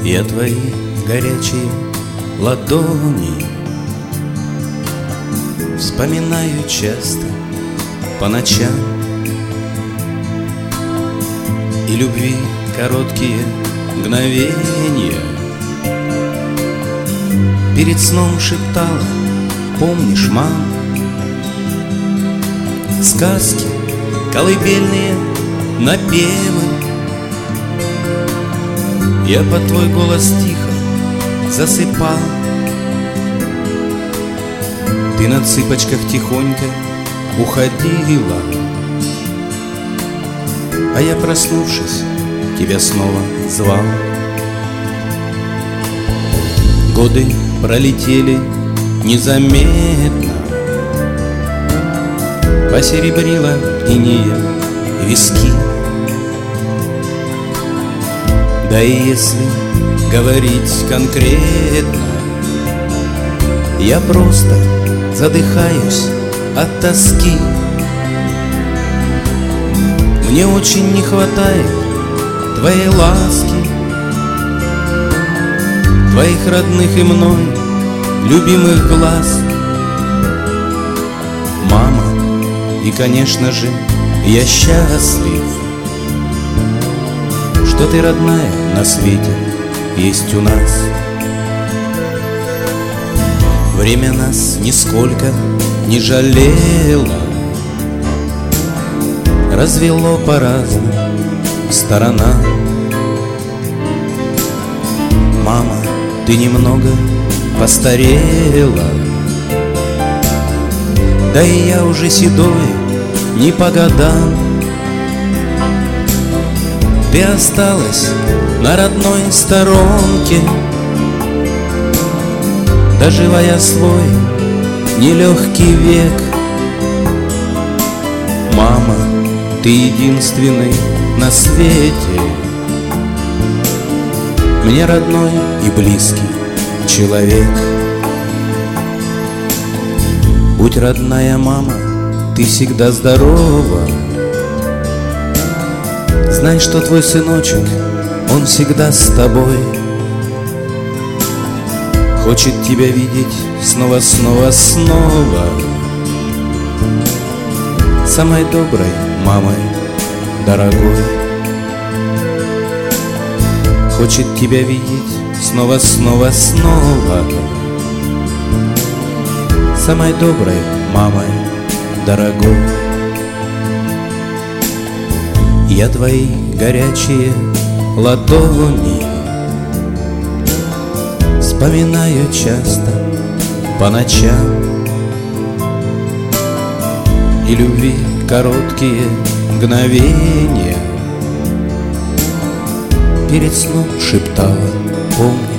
Я твои горячие ладони вспоминаю часто по ночам, и любви короткие мгновения перед сном шептала: помнишь, мам? Сказки, колыбельные напевы, я под твой голос тихо засыпал. Ты на цыпочках тихонько уходила, а я, проснувшись, тебя снова звал. Годы пролетели незаметно, посеребрила инея виски. Да и если говорить конкретно, я просто задыхаюсь от тоски. Мне очень не хватает твоей ласки, твоих родных и мной любимых глаз. Мама, и, конечно же, я счастлив, что ты, родная, на свете есть у нас. Время нас нисколько не жалело, развело по разным сторонам. Мама, ты немного постарела, да и я уже седой не по годам. Ты осталась на родной сторонке, доживая свой нелегкий век. Мама, ты единственный на свете мне родной и близкий человек. Будь, родная мама, ты всегда здорова. Знай, что твой сыночек, он всегда с тобой. Хочет тебя видеть снова, снова, снова, самой доброй мамой дорогой. Хочет тебя видеть снова, снова, снова, самой доброй мамой дорогой. Я твои горячие ладони вспоминаю часто по ночам, и любви короткие мгновения перед сном шептала: помни,